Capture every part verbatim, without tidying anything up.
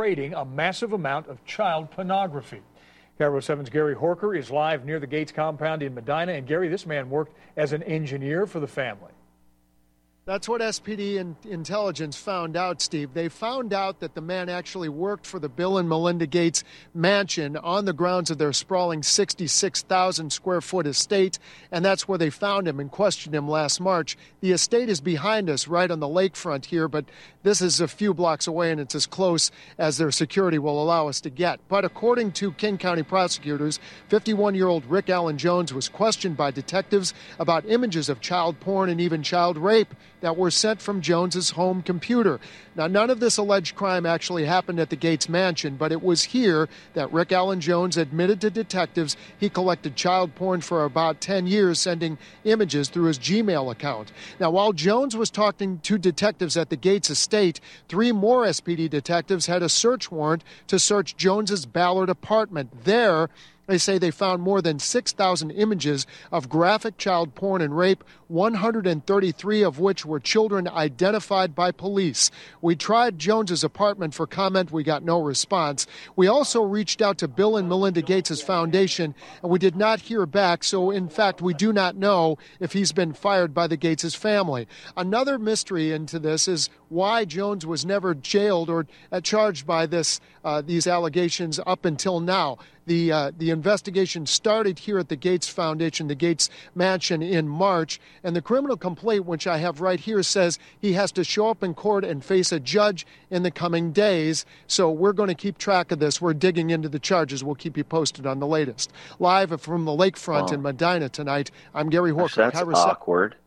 trading a massive amount of child pornography. KIRO seven's Gary Horker is live near the Gates compound in Medina. And Gary, this man worked as an engineer for the family. That's what S P D in- intelligence found out, Steve. They found out that the man actually worked for the Bill and Melinda Gates mansion on the grounds of their sprawling sixty-six thousand square foot estate, and that's where they found him and questioned him last March. The estate is behind us, right on the lakefront here, but this is a few blocks away, and it's as close as their security will allow us to get. But according to King County prosecutors, fifty-one-year-old Rick Allen Jones was questioned by detectives about images of child porn and even child rape that were sent from Jones's home computer. Now, none of this alleged crime actually happened at the Gates mansion, but it was here that Rick Allen Jones admitted to detectives he collected child porn for about ten years, sending images through his Gmail account. Now, while Jones was talking to detectives at the Gates estate, three more S P D detectives had a search warrant to search Jones's Ballard apartment. There, they say they found more than six thousand images of graphic child porn and rape, one hundred thirty-three of which were children identified by police. We tried Jones's apartment for comment. We got no response. We also reached out to Bill and Melinda Gates' foundation, and we did not hear back. So, in fact, we do not know if he's been fired by the Gates' family. Another mystery into this is why Jones was never jailed or uh, charged by this uh, these allegations up until now. The uh, the investigation started here at the Gates Foundation, the Gates Mansion, in March, and the criminal complaint, which I have right here, says he has to show up in court and face a judge in the coming days. So we're going to keep track of this. We're digging into the charges. We'll keep you posted on the latest. Live from the lakefront oh. in Medina tonight, I'm Gary Horker. That's Kairos- awkward.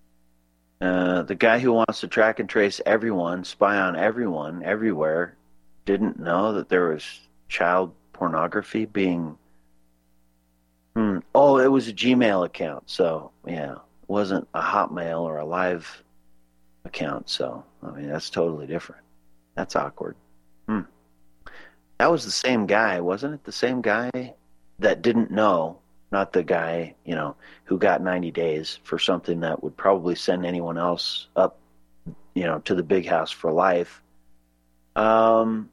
Uh, the guy who wants to track and trace everyone, spy on everyone, everywhere, didn't know that there was child pornography being hmm. oh it was a Gmail account, so yeah, it wasn't a Hotmail or a Live account. So I mean, that's totally different. That's awkward. hmm. That was the same guy, wasn't it? The same guy that didn't know, not the guy, you know, who got ninety days for something that would probably send anyone else up, you know, to the big house for life. um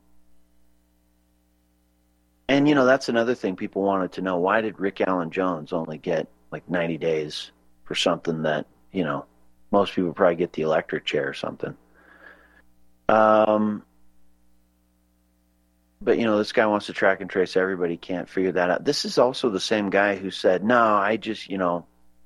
And, you know, that's another thing people wanted to know. Why did Rick Allen Jones only get like ninety days for something that, you know, most people probably get the electric chair or something? Um, but, you know, this guy wants to track and trace everybody. Can't figure that out. This is also the same guy who said, no, I just, you know,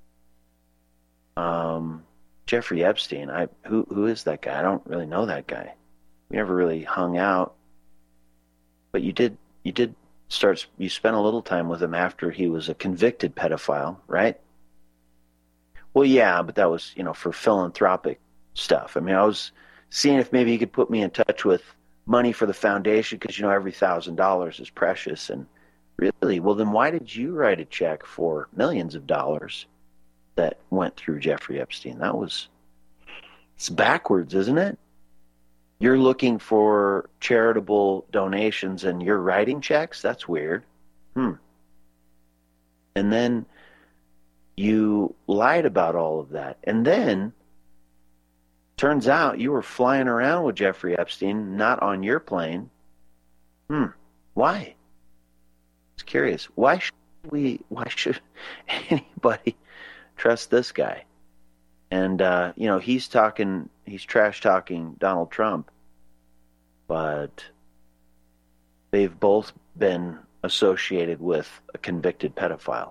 um, Jeffrey Epstein. I who who is that guy? I don't really know that guy. We never really hung out. But you did, you did. Starts you spent a little time with him after he was a convicted pedophile, right? Well, yeah, but that was, you know, for philanthropic stuff. I mean, I was seeing if maybe he could put me in touch with money for the foundation, because, you know, every thousand dollars is precious. And really, well, then why did you write a check for millions of dollars that went through Jeffrey Epstein? That was, it's backwards, isn't it? You're looking for charitable donations and you're writing checks? That's weird. Hmm. And then you lied about all of that. And then turns out you were flying around with Jeffrey Epstein, not on your plane. Hmm. Why? It's curious. Why should we, why should anybody trust this guy? And, uh, you know, he's talking, he's trash talking Donald Trump, but they've both been associated with a convicted pedophile.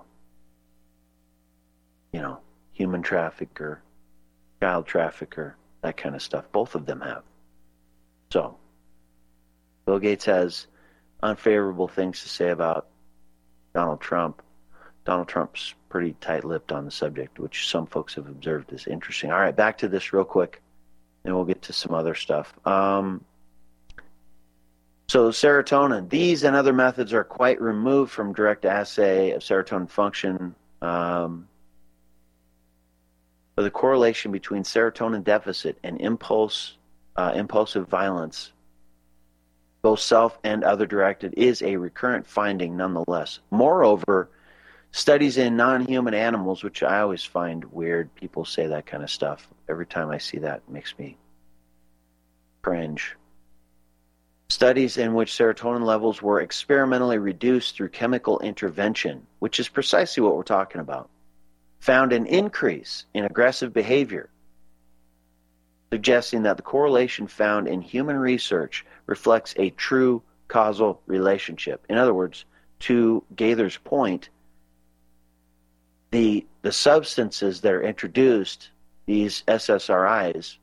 You know, human trafficker, child trafficker, that kind of stuff. Both of them have. So, Bill Gates has unfavorable things to say about Donald Trump. Donald Trump's pretty tight-lipped on the subject, which some folks have observed as interesting. All right, back to this real quick, and we'll get to some other stuff. Um, so serotonin. These and other methods are quite removed from direct assay of serotonin function. Um, but the correlation between serotonin deficit and impulse, uh, impulsive violence, both self and other-directed, is a recurrent finding nonetheless. Moreover, studies in non-human animals, which I always find weird. People say that kind of stuff. Every time I see that, it makes me cringe. Studies in which serotonin levels were experimentally reduced through chemical intervention, which is precisely what we're talking about, found an increase in aggressive behavior, suggesting that the correlation found in human research reflects a true causal relationship. In other words, to Gaither's point, the, the substances that are introduced, these S S R Is,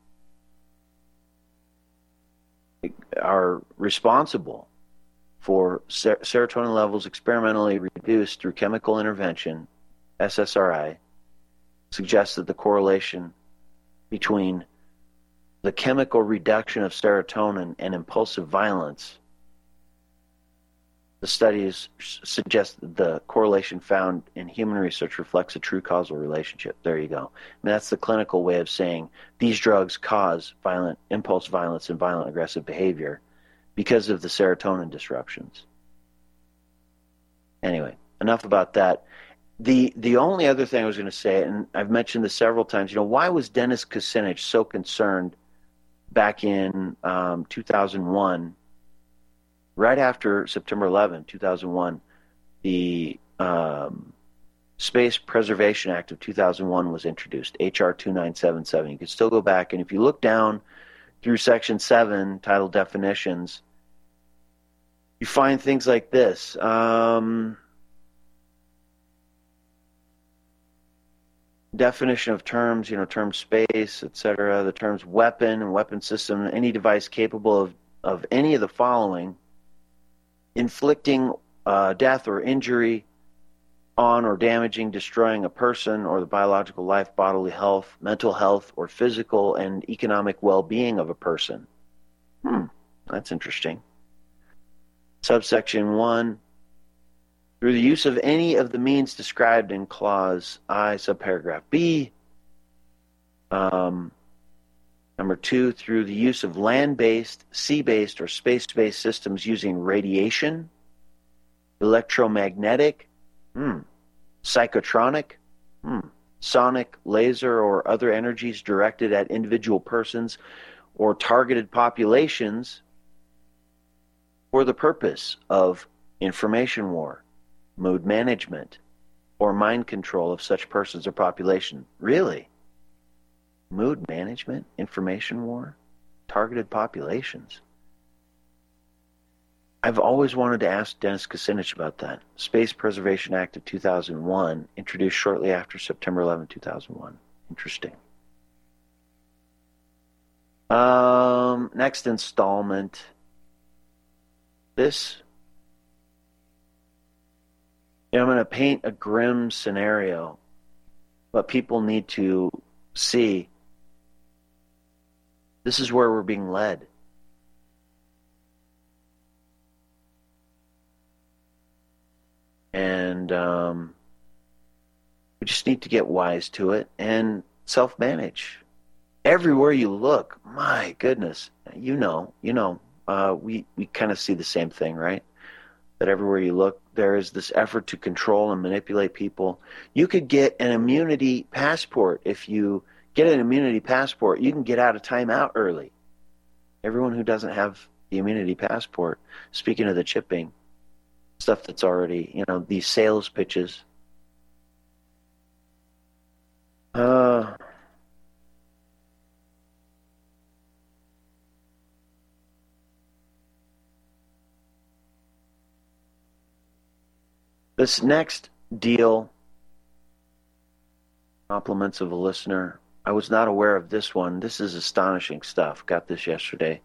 are responsible for ser- serotonin levels experimentally reduced through chemical intervention, S S R I, suggests that the correlation between the chemical reduction of serotonin and impulsive violence, the studies suggest that the correlation found in human research reflects a true causal relationship. There you go. I mean, that's the clinical way of saying these drugs cause violent impulse violence and violent aggressive behavior because of the serotonin disruptions. Anyway, enough about that. The the only other thing I was going to say, and I've mentioned this several times, you know, why was Dennis Kucinich so concerned back in um, two thousand one, right after September eleventh, two thousand one, the um, Space Preservation Act of two thousand one was introduced, H R twenty-nine seventy-seven. You can still go back, and if you look down through Section seven, titled Definitions, you find things like this. Um, definition of terms, you know, term space, et cetera, the terms weapon and weapon system, any device capable of, of any of the following: inflicting uh, death or injury on or damaging, destroying a person or the biological life, bodily health, mental health, or physical and economic well-being of a person. Hmm, that's interesting. Subsection one, through the use of any of the means described in Clause I, subparagraph B. Um, number two, through the use of land-based, sea-based, or space-based systems using radiation, electromagnetic, hmm, psychotronic, hmm, sonic, laser, or other energies directed at individual persons or targeted populations for the purpose of information war, mood management, or mind control of such persons or population. Really? Mood management, information war, targeted populations. I've always wanted to ask Dennis Kucinich about that. Space Preservation Act of two thousand one, introduced shortly after September eleventh, two thousand one. Interesting. Um, next installment. This, you know, I'm going to paint a grim scenario, but people need to see this is where we're being led. And um, we just need to get wise to it and self-manage. Everywhere you look, my goodness, you know, you know, uh, we, we kind of see the same thing, right? That everywhere you look, there is this effort to control and manipulate people. You could get an immunity passport. If you get an immunity passport, you can get out of timeout early. Everyone who doesn't have the immunity passport, speaking of the chipping, stuff that's already, you know, these sales pitches. Uh, this next deal, compliments of a listener. I was not aware of this one. This is astonishing stuff. Got this yesterday.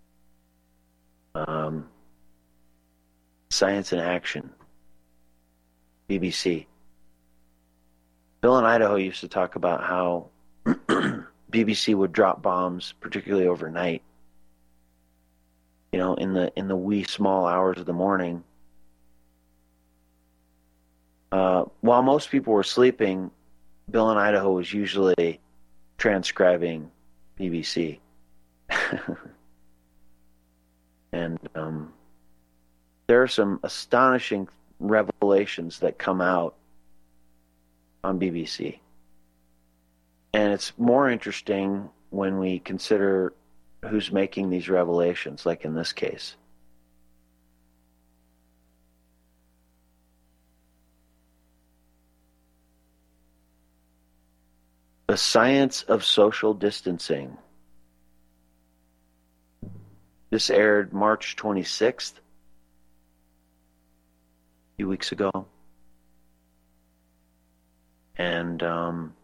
Um, Science in Action, B B C. Bill in Idaho used to talk about how B B C would drop bombs, particularly overnight. You know, in the in the wee small hours of the morning. Uh, while most people were sleeping, Bill in Idaho was usually transcribing B B C. and um, there are some astonishing revelations that come out on B B C. And it's more interesting when we consider who's making these revelations, like in this case. The Science of Social Distancing. This aired March twenty-sixth, a few weeks ago. And, um,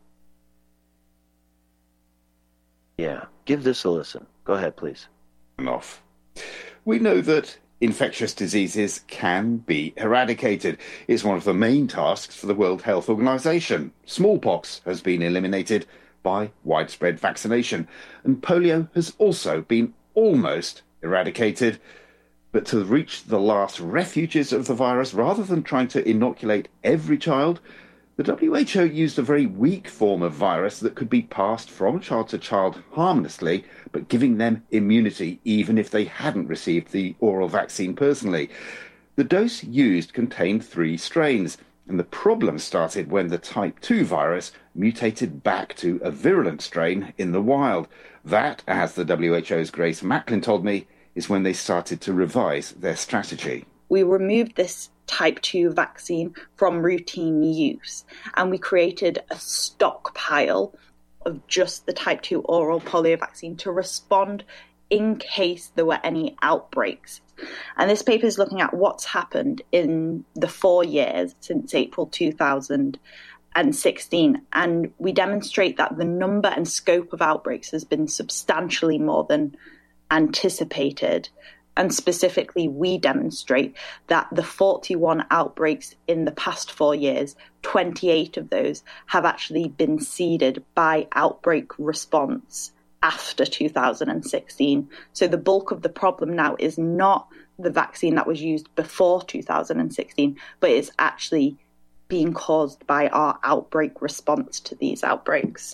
yeah, give this a listen. Go ahead, please. Off. We know that infectious diseases can be eradicated. It's one of the main tasks for the World Health Organization. Smallpox has been eliminated by widespread vaccination, and polio has also been almost eradicated. But to reach the last refuges of the virus, rather than trying to inoculate every child, the W H O used a very weak form of virus that could be passed from child to child harmlessly, but giving them immunity even if they hadn't received the oral vaccine personally. The dose used contained three strains, and the problem started when the type two virus mutated back to a virulent strain in the wild. That, as the W H O's Grace Macklin told me, is when they started to revise their strategy. We removed this type two vaccine from routine use, and we created a stockpile of just the type two oral polio vaccine to respond in case there were any outbreaks. And this paper is looking at what's happened in the four years since April two thousand sixteen, and we demonstrate that the number and scope of outbreaks has been substantially more than anticipated. And specifically, we demonstrate that the forty-one outbreaks in the past four years, twenty-eight of those have actually been seeded by outbreak response after two thousand sixteen. So the bulk of the problem now is not the vaccine that was used before two thousand sixteen, but it's actually being caused by our outbreak response to these outbreaks.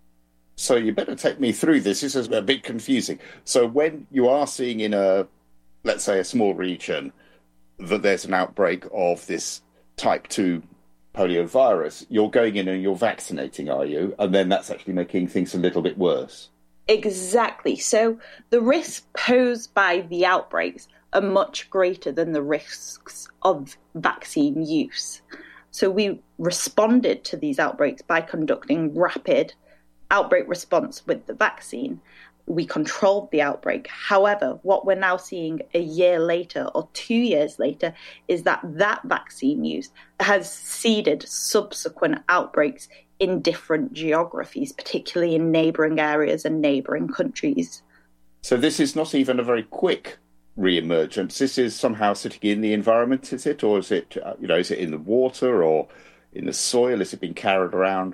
So you better take me through this. This is a bit confusing. So when you are seeing in a, let's say, a small region, that there's an outbreak of this type two polio virus, you're going in and you're vaccinating, are you? And then that's actually making things a little bit worse. Exactly. So the risks posed by the outbreaks are much greater than the risks of vaccine use. So we responded to these outbreaks by conducting rapid outbreak response with the vaccine. We controlled the outbreak. However, what we're now seeing a year later or two years later is that that vaccine use has seeded subsequent outbreaks in different geographies, particularly in neighbouring areas and neighbouring countries. So this is not even a very quick re-emergence. This is somehow sitting in the environment, is it? Or is it, you know, is it in the water or in the soil? Is it being carried around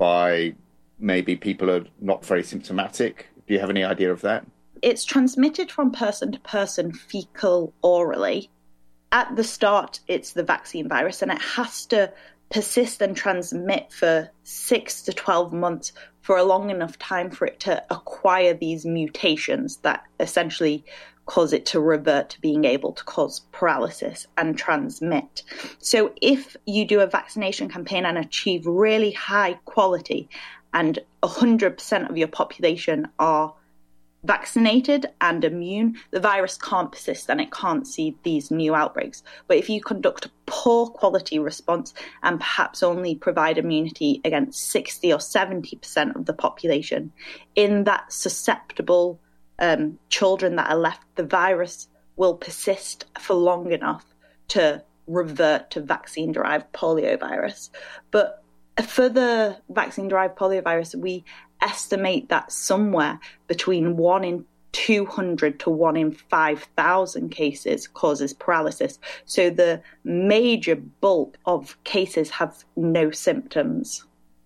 by maybe people who are not very symptomatic? Do you have any idea of that? It's transmitted from person to person, fecal orally. At the start, it's the vaccine virus, and it has to persist and transmit for six to twelve months for a long enough time for it to acquire these mutations that essentially cause it to revert to being able to cause paralysis and transmit. So if you do a vaccination campaign and achieve really high quality and one hundred percent of your population are vaccinated and immune, the virus can't persist and it can't seed these new outbreaks. But if you conduct a poor quality response and perhaps only provide immunity against sixty or seventy percent of the population, in that susceptible um, children that are left, the virus will persist for long enough to revert to vaccine-derived poliovirus. But for the vaccine-derived poliovirus, we estimate that somewhere between one in two hundred to one in five thousand cases causes paralysis. So the major bulk of cases have no symptoms.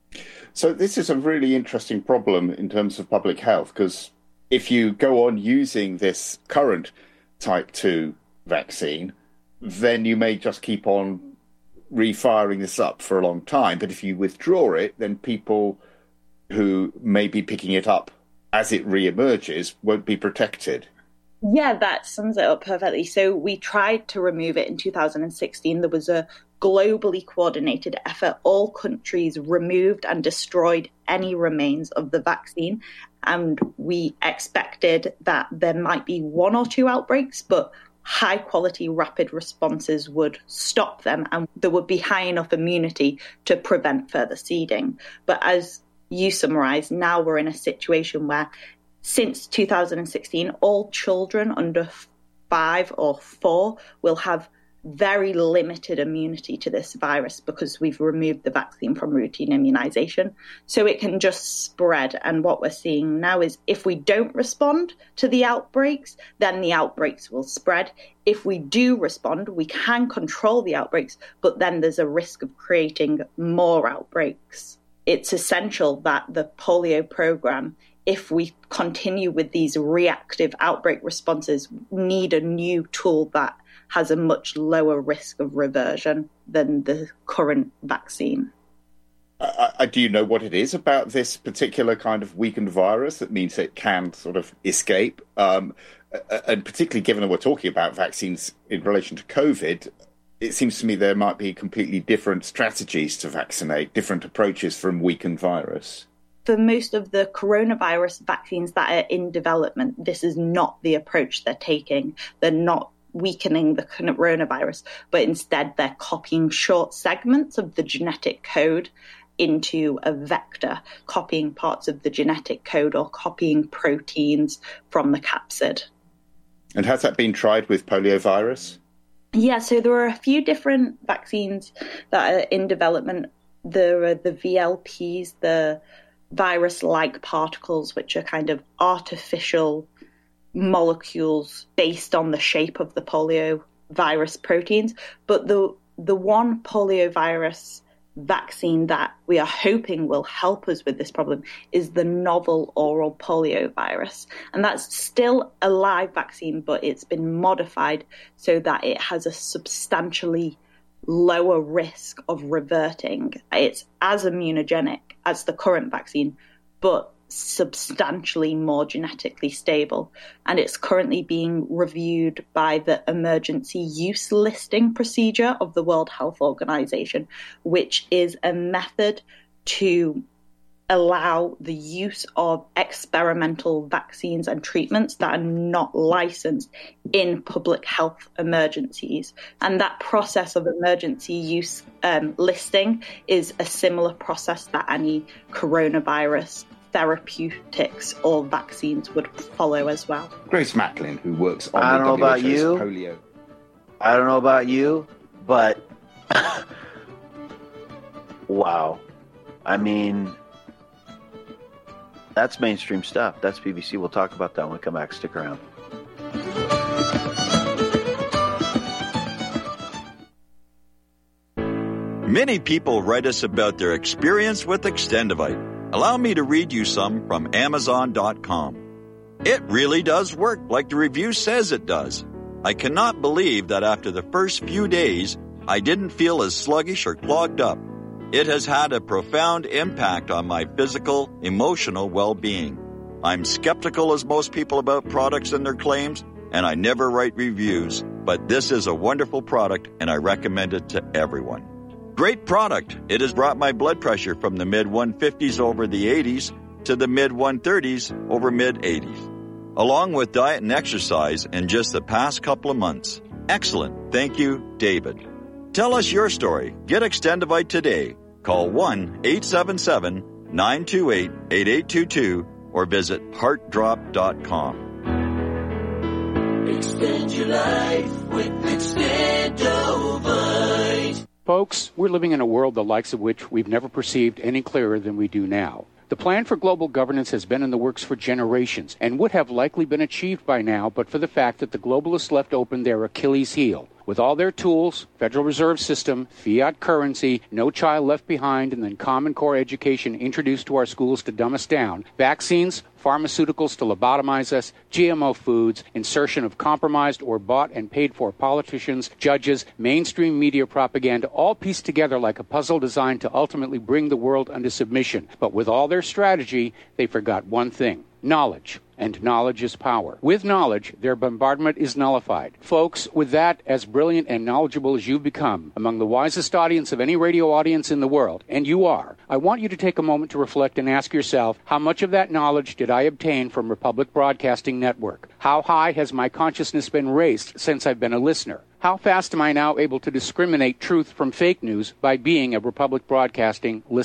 So this is a really interesting problem in terms of public health, because if you go on using this current type two vaccine, then you may just keep on refiring this up for a long time. But if you withdraw it, then people who may be picking it up as it re-emerges won't be protected. Yeah, that sums it up perfectly. So we tried to remove it in two thousand sixteen. There was a globally coordinated effort. All countries removed and destroyed any remains of the vaccine. And we expected that there might be one or two outbreaks, but high quality rapid responses would stop them and there would be high enough immunity to prevent further seeding. But as you summarised, now we're in a situation where since two thousand sixteen, all children under five or four will have very limited immunity to this virus because we've removed the vaccine from routine immunisation. So it can just spread. And what we're seeing now is if we don't respond to the outbreaks, then the outbreaks will spread. If we do respond, we can control the outbreaks, but then there's a risk of creating more outbreaks. It's essential that the polio programme, if we continue with these reactive outbreak responses, need a new tool that has a much lower risk of reversion than the current vaccine. Uh, uh, do you know what it is about this particular kind of weakened virus that means it can sort of escape? Um, and particularly given that we're talking about vaccines in relation to COVID, it seems to me there might be completely different strategies to vaccinate, different approaches from weakened virus. For most of the coronavirus vaccines that are in development, this is not the approach they're taking. They're not weakening the coronavirus, but instead they're copying short segments of the genetic code into a vector, copying parts of the genetic code or copying proteins from the capsid. And has that been tried with poliovirus? Yeah, so there are a few different vaccines that are in development. There are the V L Ps, the virus-like particles, which are kind of artificial molecules based on the shape of the polio virus proteins. But the the one poliovirus vaccine that we are hoping will help us with this problem is the novel oral poliovirus. And that's still a live vaccine, but it's been modified so that it has a substantially lower risk of reverting. It's as immunogenic as the current vaccine, but substantially more genetically stable, and it's currently being reviewed by the emergency use listing procedure of the World Health Organization, which is a method to allow the use of experimental vaccines and treatments that are not licensed in public health emergencies. And that process of emergency use um, listing is a similar process that any coronavirus therapeutics or vaccines would follow as well. Grace Macklin, who works on I don't the know about W H O's you. polio. I don't know about you, but wow. I mean, that's mainstream stuff. That's B B C. We'll talk about that when we come back. Stick around. Many people write us about their experience with Extendivite. Allow me to read you some from Amazon dot com. It really does work like the review says it does. I cannot believe that after the first few days, I didn't feel as sluggish or clogged up. It has had a profound impact on my physical, emotional well-being. I'm skeptical as most people about products and their claims, and I never write reviews, but this is a wonderful product and I recommend it to everyone. Great product. It has brought my blood pressure from the mid one fifties over the eighties to the mid one thirties over mid eighties, along with diet and exercise in just the past couple of months. Excellent. Thank you, David. Tell us your story. Get Extendivite today. Call one eight seven seven, nine two eight, eight eight two two or visit heart drop dot com. Extend your life with Extendivite. Folks, we're living in a world the likes of which we've never perceived any clearer than we do now. The plan for global governance has been in the works for generations and would have likely been achieved by now but for the fact that the globalists left open their Achilles heel. With all their tools, Federal Reserve System, fiat currency, no child left behind, and then Common Core education introduced to our schools to dumb us down, vaccines, pharmaceuticals to lobotomize us, G M O foods, insertion of compromised or bought and paid for politicians, judges, mainstream media propaganda, all pieced together like a puzzle designed to ultimately bring the world under submission. But with all their strategy, they forgot one thing: knowledge. And knowledge is power. With knowledge, their bombardment is nullified. Folks, with that, as brilliant and knowledgeable as you've become, among the wisest audience of any radio audience in the world, and you are, I want you to take a moment to reflect and ask yourself, how much of that knowledge did I obtain from Republic Broadcasting Network? How high has my consciousness been raised since I've been a listener? How fast am I now able to discriminate truth from fake news by being a Republic Broadcasting listener?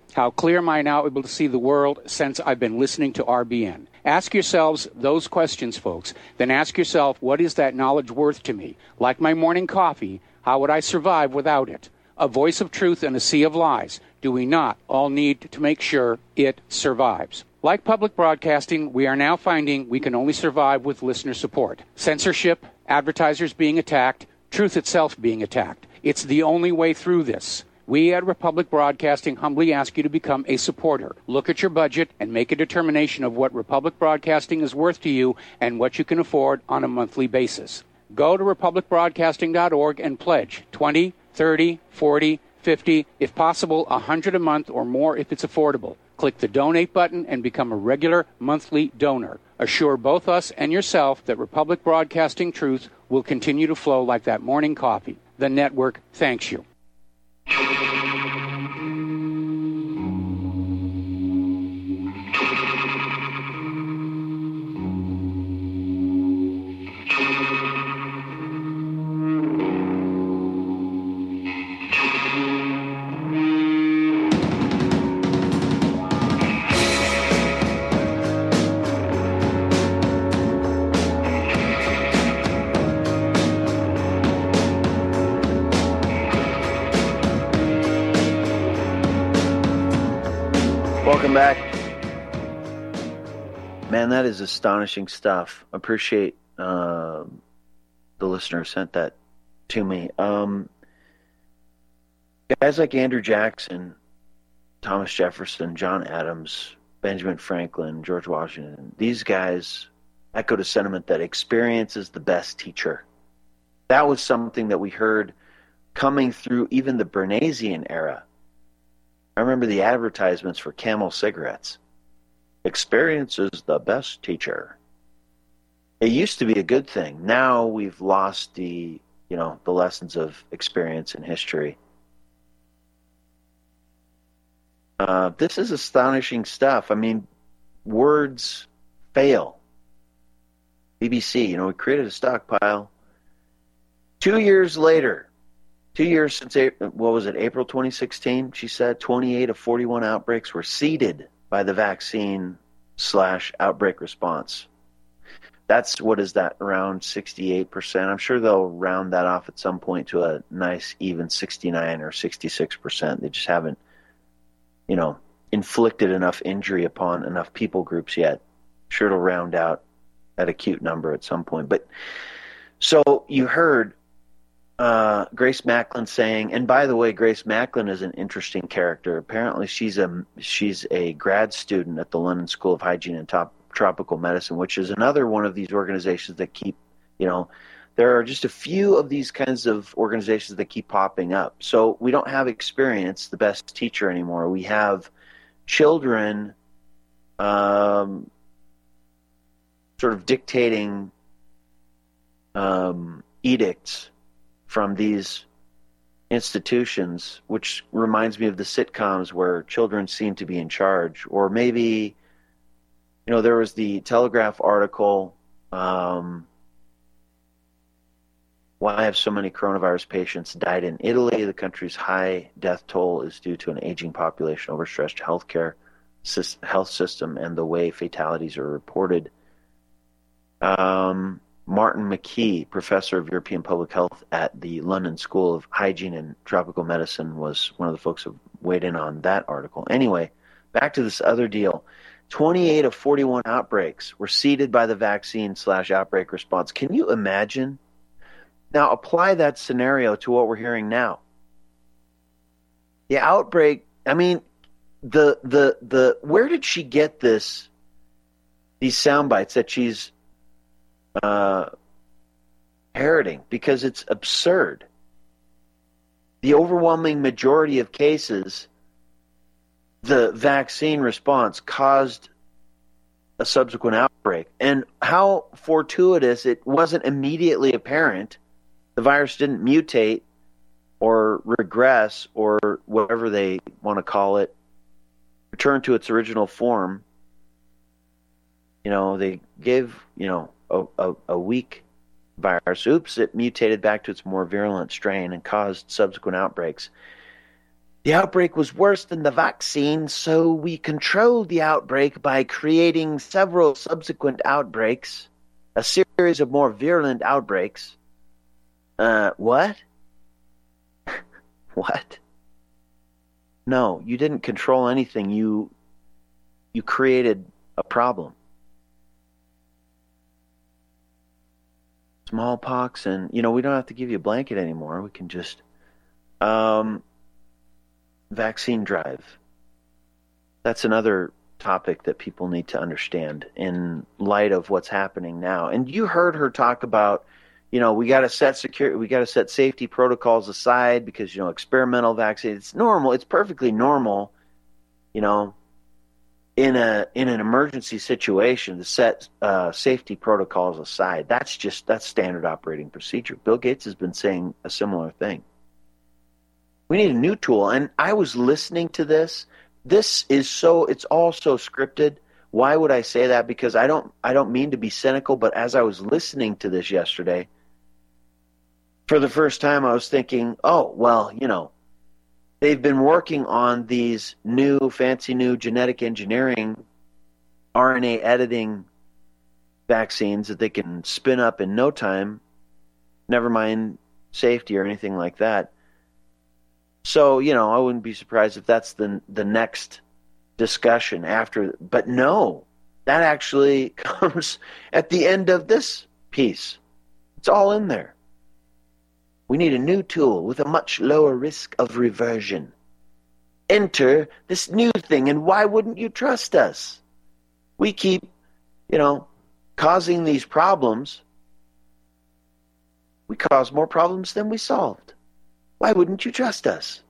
How clear am I now able to see the world since I've been listening to R B N? Ask yourselves those questions, folks. Then ask yourself, what is that knowledge worth to me? Like my morning coffee, how would I survive without it? A voice of truth in a sea of lies. Do we not all need to make sure it survives? Like public broadcasting, we are now finding we can only survive with listener support. Censorship, advertisers being attacked, truth itself being attacked. It's the only way through this. We at Republic Broadcasting humbly ask you to become a supporter. Look at your budget and make a determination of what Republic Broadcasting is worth to you and what you can afford on a monthly basis. Go to republic broadcasting dot org and pledge twenty, thirty, forty, fifty, if possible, one hundred a month or more if it's affordable. Click the donate button and become a regular monthly donor. Assure both us and yourself that Republic Broadcasting truth will continue to flow like that morning coffee. The network thanks you. Welcome back. Man, that is astonishing stuff. Appreciate uh, the listener who sent that to me. Um, guys like Andrew Jackson, Thomas Jefferson, John Adams, Benjamin Franklin, George Washington, these guys echoed a sentiment that experience is the best teacher. That was something that we heard coming through even the Bernaysian era. I remember the advertisements for Camel cigarettes. Experience is the best teacher. It used to be a good thing. Now we've lost the, you know, the lessons of experience and history. Uh, this is astonishing stuff. I mean, words fail. B B C, you know, we created a stockpile. Two years later, Two years since, what was it, April twenty sixteen, she said, twenty-eight of forty-one outbreaks were seeded by the vaccine slash outbreak response. That's, what is that, around sixty-eight percent? I'm sure they'll round that off at some point to a nice even sixty-nine or sixty-six percent. They just haven't, you know, inflicted enough injury upon enough people groups yet. I'm sure it'll round out at a cute number at some point. But so you heard Uh, Grace Macklin saying, and by the way, Grace Macklin is an interesting character. Apparently, she's a she's a grad student at the London School of Hygiene and Top, Tropical Medicine, which is another one of these organizations that keep, you know, there are just a few of these kinds of organizations that keep popping up. So we don't have experience, the best teacher anymore. We have children um, sort of dictating um, edicts from these institutions, which reminds me of the sitcoms where children seem to be in charge. Or maybe, you know, there was the Telegraph article, um, why have so many coronavirus patients died in Italy? The country's high death toll is due to an aging population, overstretched healthcare health system, and the way fatalities are reported. Um... Martin McKee, professor of European Public Health at the London School of Hygiene and Tropical Medicine, was one of the folks who weighed in on that article. Anyway, back to this other deal. twenty-eight of forty-one outbreaks were seeded by the vaccine slash outbreak response. Can you imagine? Now, apply that scenario to what we're hearing now. The outbreak, I mean, the the the where did she get this, these sound bites that she's Uh, parroting? Because it's absurd. The overwhelming majority of cases, the vaccine response caused a subsequent outbreak. And how fortuitous, it wasn't immediately apparent. The virus didn't mutate or regress or whatever they want to call it, return to its original form. You know, they gave, you know, A, a, a weak virus. Oops, it mutated back to its more virulent strain and caused subsequent outbreaks. The outbreak was worse than the vaccine, so we controlled the outbreak by creating several subsequent outbreaks, a series of more virulent outbreaks. Uh, what? What? No, you didn't control anything. You, you created a problem. Smallpox, and, you know, we don't have to give you a blanket anymore. We can just... Um... Vaccine drive. That's another topic that people need to understand in light of what's happening now. And you heard her talk about, you know, we got to set security, we got to set safety protocols aside because, you know, experimental vaccine. It's normal. It's perfectly normal, you know, in a in an emergency situation to set uh, safety protocols aside. That's just that's standard operating procedure. Bill Gates has been saying a similar thing. We need a new tool. And I was listening to this. This is so, it's all so scripted. Why would I say that? Because I don't, I don't mean to be cynical, but as I was listening to this yesterday, for the first time I was thinking, oh, well, you know, they've been working on these new, fancy new genetic engineering, R N A editing vaccines that they can spin up in no time, never mind safety or anything like that. So, you know, I wouldn't be surprised if that's the the next discussion after. But no, that actually comes at the end of this piece. It's all in there. We need a new tool with a much lower risk of reversion. Enter this new thing, and why wouldn't you trust us? We keep, you know, causing these problems. We cause more problems than we solved. Why wouldn't you trust us?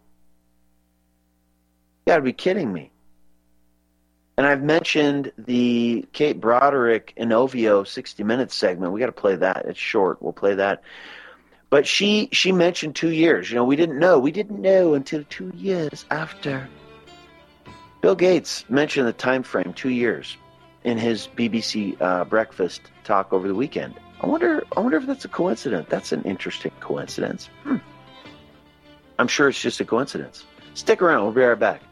You gotta be kidding me. And I've mentioned the Kate Broderick Inovio sixty minutes segment. We got to play that. It's short. We'll play that. But she she mentioned two years. You know, we didn't know. We didn't know until two years after. Bill Gates mentioned the time frame, two years, in his B B C uh, breakfast talk over the weekend. I wonder. I wonder if that's a coincidence. That's an interesting coincidence. Hmm. I'm sure it's just a coincidence. Stick around. We'll be right back.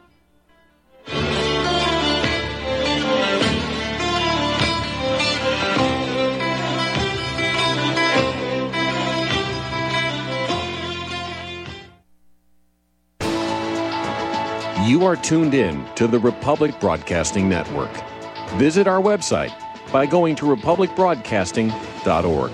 You are tuned in to the Republic Broadcasting Network. Visit our website by going to republic broadcasting dot org.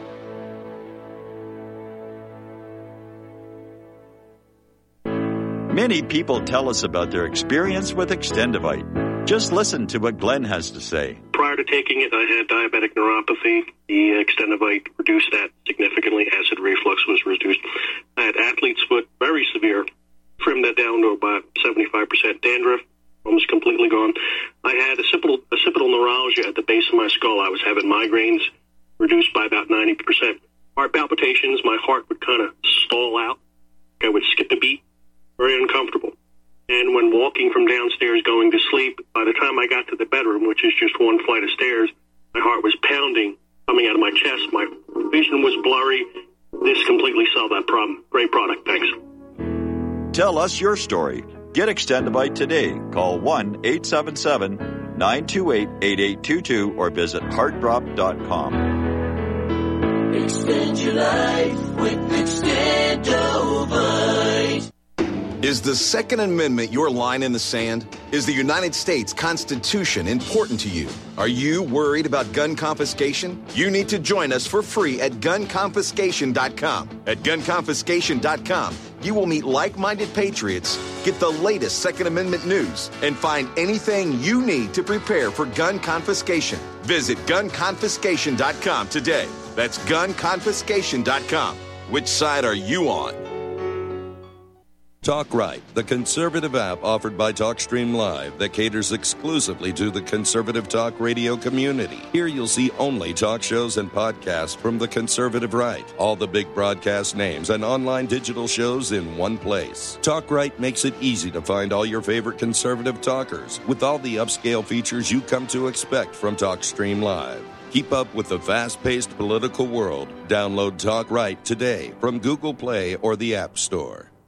Many people tell us about their experience with Extendivite. Just listen to what Glenn has to say. Prior to taking it, I had diabetic neuropathy. The Extendivite reduced that significantly. Acid reflux was reduced. I had athlete's foot, very severe. Trimmed that down to about seventy-five percent dandruff, almost completely gone. I had occipital, occipital neuralgia at the base of my skull. I was having migraines, reduced by about ninety percent. Heart palpitations, my heart would kind of stall out. I would skip a beat. Very uncomfortable. And when walking from downstairs going to sleep, by the time I got to the bedroom, which is just one flight of stairs, my heart was pounding, coming out of my chest. My vision was blurry. This completely solved that problem. Great product. Thanks. Tell us your story. Get Extendivite today. Call one eight seven seven, nine two eight, eight eight two two or visit heart drop dot com. Extend your life with Extendivite. Is the Second Amendment your line in the sand? Is the United States Constitution important to you? Are you worried about gun confiscation? You need to join us for free at gun confiscation dot com. At gun confiscation dot com, you will meet like-minded patriots, get the latest Second Amendment news, and find anything you need to prepare for gun confiscation. Visit gun confiscation dot com today. That's gun confiscation dot com. Which side are you on? Talk Right, the conservative app offered by TalkStream Live that caters exclusively to the conservative talk radio community. Here you'll see only talk shows and podcasts from the conservative right. All the big broadcast names and online digital shows in one place. Talk Right makes it easy to find all your favorite conservative talkers with all the upscale features you come to expect from TalkStream Live. Keep up with the fast-paced political world. Download Talk Right today from Google Play or the App Store.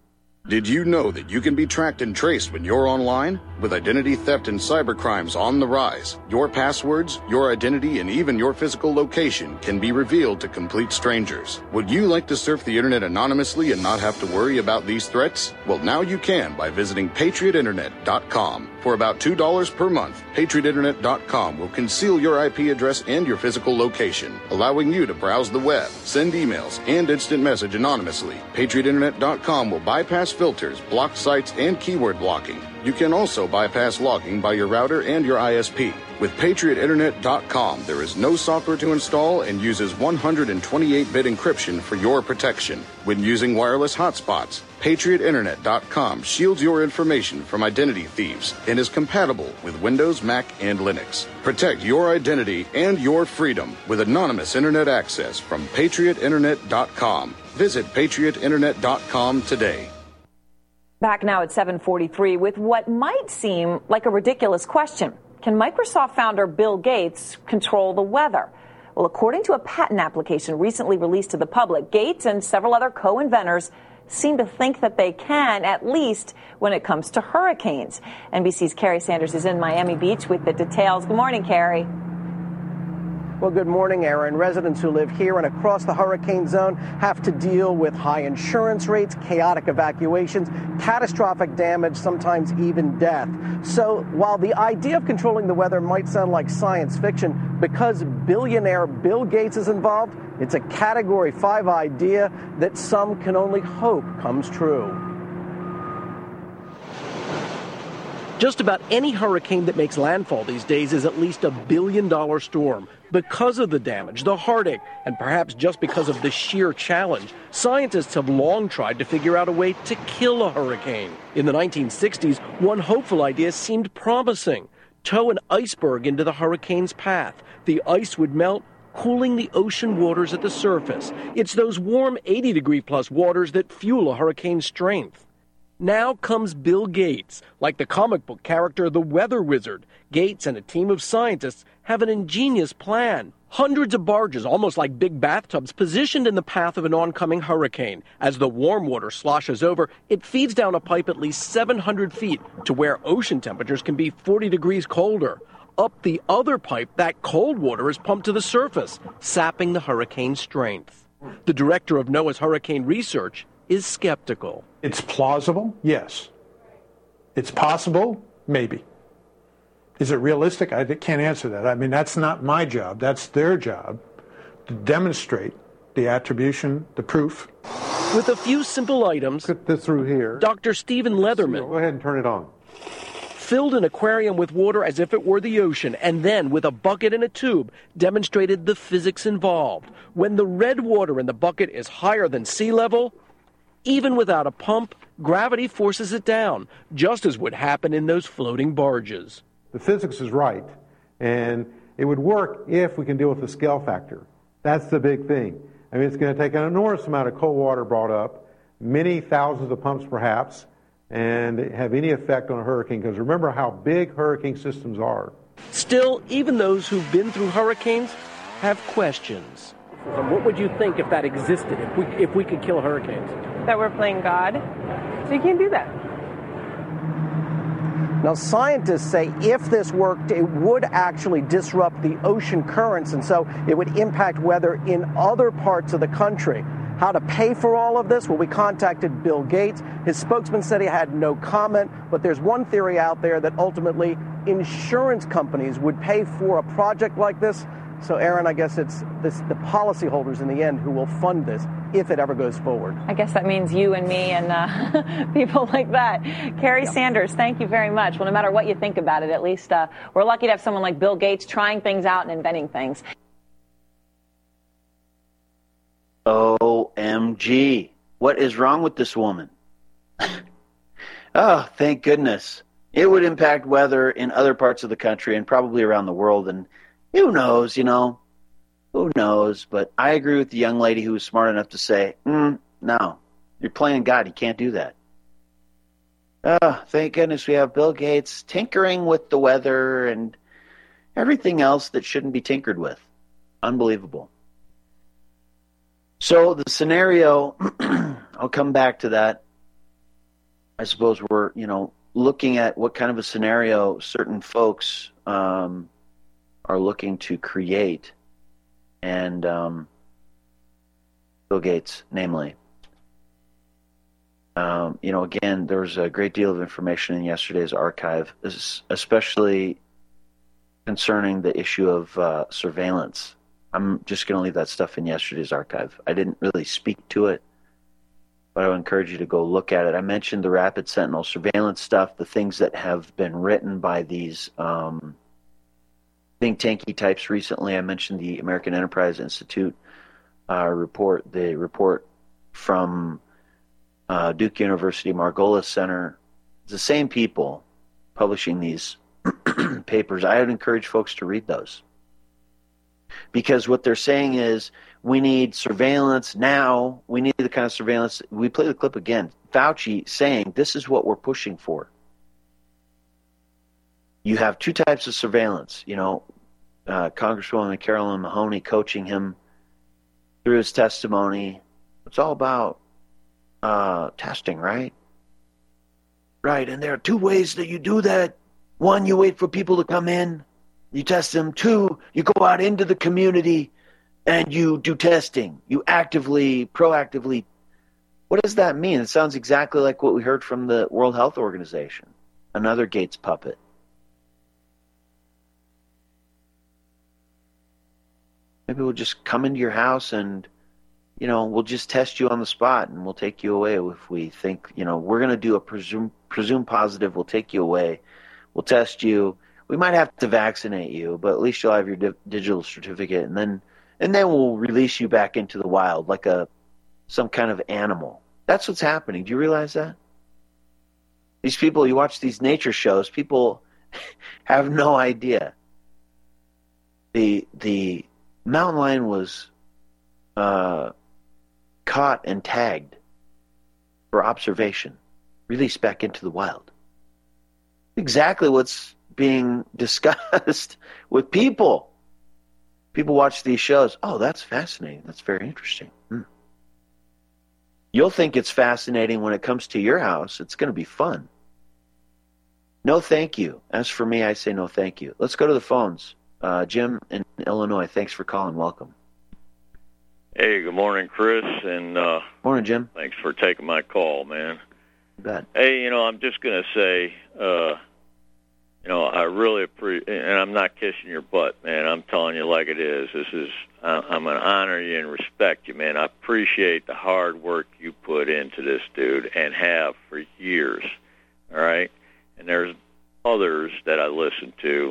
Did you know that you can be tracked and traced when you're online? With identity theft and cybercrimes on the rise, your passwords, your identity, and even your physical location can be revealed to complete strangers. Would you like to surf the internet anonymously and not have to worry about these threats? Well, now you can by visiting patriot internet dot com. For about two dollars per month, patriot internet dot com will conceal your I P address and your physical location, allowing you to browse the web, send emails, and instant message anonymously. patriot internet dot com will bypass filters, block sites, and keyword blocking. You can also bypass logging by your router and your I S P. With patriot internet dot com, there is no software to install and uses one hundred twenty-eight bit encryption for your protection. When using wireless hotspots, patriot internet dot com shields your information from identity thieves and is compatible with Windows, Mac, and Linux. Protect your identity and your freedom with anonymous internet access from patriot internet dot com. Visit patriot internet dot com today. Back now at seven forty-three with what might seem like a ridiculous question. Can Microsoft founder Bill Gates control the weather? Well, according to a patent application recently released to the public, Gates and several other co-inventors seem to think that they can, at least when it comes to hurricanes. N B C's Carrie Sanders is in Miami Beach with the details. Good morning, Carrie. Well, good morning, Aaron. Residents who live here and across the hurricane zone have to deal with high insurance rates, chaotic evacuations, catastrophic damage, sometimes even death. So while the idea of controlling the weather might sound like science fiction, because billionaire Bill Gates is involved, it's a Category five idea that some can only hope comes true. Just about any hurricane that makes landfall these days is at least a billion-dollar storm. Because of the damage, the heartache, and perhaps just because of the sheer challenge, scientists have long tried to figure out a way to kill a hurricane. In the nineteen sixties, one hopeful idea seemed promising. Tow an iceberg into the hurricane's path. The ice would melt, cooling the ocean waters at the surface. It's those warm eighty degree plus waters that fuel a hurricane's strength. Now comes Bill Gates. Like the comic book character The Weather Wizard, Gates and a team of scientists have an ingenious plan. Hundreds of barges, almost like big bathtubs, positioned in the path of an oncoming hurricane. As the warm water sloshes over, it feeds down a pipe at least seven hundred feet to where ocean temperatures can be forty degrees colder. Up the other pipe, that cold water is pumped to the surface, sapping the hurricane's strength. The director of NOAA's hurricane research is skeptical. It's plausible, yes. It's possible, maybe. Is it realistic? I can't answer that. I mean, that's not my job. That's their job to demonstrate the attribution, the proof. With a few simple items, put this through here. Doctor Stephen Leatherman, go ahead and turn it on. Filled an aquarium with water as if it were the ocean, and then, with a bucket and a tube, demonstrated the physics involved. When the red water in the bucket is higher than sea level, even without a pump, gravity forces it down, just as would happen in those floating barges. The physics is right, and it would work if we can deal with the scale factor. That's the big thing. I mean, it's going to take an enormous amount of cold water brought up, many thousands of pumps perhaps, and have any effect on a hurricane, because remember how big hurricane systems are. Still, even those who've been through hurricanes have questions. What would you think if that existed, if we, if we could kill hurricanes? That we're playing God. So you can't do that. Now, scientists say if this worked, it would actually disrupt the ocean currents, and so it would impact weather in other parts of the country. How to pay for all of this? Well, we contacted Bill Gates. His spokesman said he had no comment, but there's one theory out there that ultimately insurance companies would pay for a project like this. So, Aaron, I guess it's this, the policyholders in the end who will fund this if it ever goes forward. I guess that means you and me and uh, people like that. Carrie yep. Sanders, thank you very much. Well, no matter what you think about it, at least uh, we're lucky to have someone like Bill Gates trying things out and inventing things. O M G. What is wrong with this woman? Oh, thank goodness. It would impact weather in other parts of the country and probably around the world, and who knows, you know, who knows? But I agree with the young lady who was smart enough to say, mm, no, you're playing God. You can't do that. Oh, thank goodness we have Bill Gates tinkering with the weather and everything else that shouldn't be tinkered with. Unbelievable. So the scenario, I'll come back to that. I suppose we're, you know, looking at what kind of a scenario certain folks um, are looking to create. And um, Bill Gates, namely. Um, you know, again, there was a great deal of information in yesterday's archive, especially concerning the issue of uh, surveillance. I'm just going to leave that stuff in yesterday's archive. I didn't really speak to it, but I would encourage you to go look at it. I mentioned the Rapid Sentinel surveillance stuff, the things that have been written by these um, think tanky types recently. I mentioned the American Enterprise Institute uh, report, the report from uh, Duke University Margolis Center. It's the same people publishing these papers. I would encourage folks to read those. Because what they're saying is, we need surveillance now. We need the kind of surveillance. We play the clip again. Fauci saying, this is what we're pushing for. You have two types of surveillance. You know, uh, Congresswoman Carolyn Mahoney coaching him through his testimony. It's all about uh, testing, right? Right, and there are two ways that you do that. One, you wait for people to come in. You test them. Two, you go out into the community and you do testing. You actively, proactively. What does that mean? It sounds exactly like what we heard from the World Health Organization, another Gates puppet. Maybe we'll just come into your house and, you know, we'll just test you on the spot and we'll take you away if we think, you know, we're going to do a presume, presume positive. We'll take you away. We'll test you. We might have to vaccinate you, but at least you'll have your di- digital certificate, and then and then we'll release you back into the wild like a some kind of animal. That's what's happening. Do you realize that? These people, you watch these nature shows, people have no idea. The the mountain lion was uh, caught and tagged for observation, released back into the wild. Exactly what's being discussed with people. People watch these shows. Oh, that's fascinating. That's very interesting. Hmm. You'll think it's fascinating when it comes to your house. It's going to be fun. No, thank you. As for me, I say no, thank you. Let's go to the phones. Uh, Jim in Illinois, thanks for calling. Welcome. Hey, good morning, Chris. And uh, morning, Jim. Thanks for taking my call, man. You bet. Hey, you know, I'm just going to say, uh, you know, I really appreciate, and I'm not kissing your butt, man. I'm telling you like it is. This is, I'm going to honor you and respect you, man. I appreciate the hard work you put into this, dude, and have for years, all right? And there's others that I listen to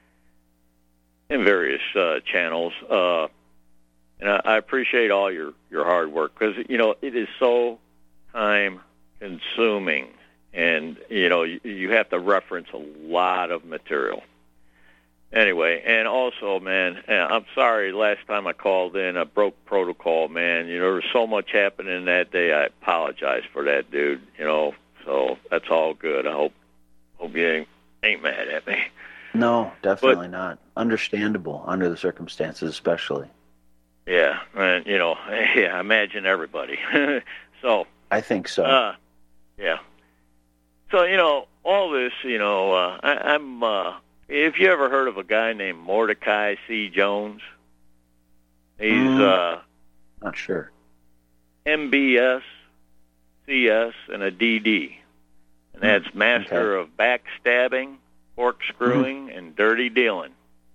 in various uh, channels, uh, and I, I appreciate all your, your hard work because, you know, it is so time-consuming. And, you know, you, you have to reference a lot of material. Anyway, and also, man, I'm sorry, last time I called in, I broke protocol, man. You know, there was so much happening that day. I apologize for that, dude, you know. So that's all good. I hope hope you ain't, ain't mad at me. No, definitely but, not. Understandable under the circumstances, especially. Yeah, and, you know, yeah, imagine everybody. So I think so. Uh, yeah. So, you know, all this, you know, uh, I, I'm, uh, if you ever heard of a guy named Mordecai C. Jones, he's, mm, uh, not sure. M B S, C S, and a D D. And that's mm, master okay. of backstabbing, corkscrewing, mm-hmm. and dirty dealing.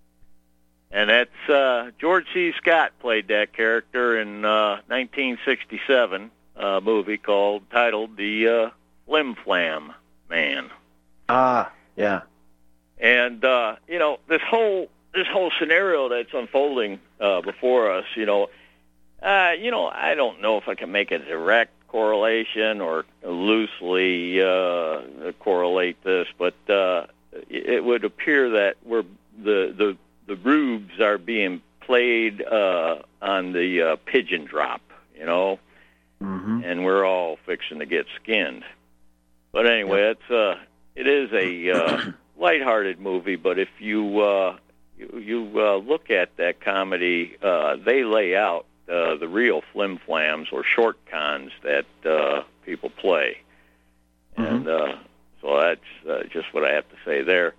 And that's, uh, George C. Scott played that character in, uh, nineteen sixty-seven, a movie called, titled The, uh, Flim Flam Man. Ah, yeah. And uh, you know, this whole this whole scenario that's unfolding uh, before us, you know, uh, you know, I don't know if I can make a direct correlation or loosely uh, correlate this, but uh, it would appear that we're the the the rubes are being played uh, on the uh, pigeon drop, you know, mm-hmm. and we're all fixing to get skinned. But anyway, yep. it's uh, it is a uh, lighthearted movie. But if you uh, you, you uh, look at that comedy, uh, they lay out uh, the real flim flams or short cons that uh, people play, mm-hmm. and uh, so that's uh, just what I have to say there.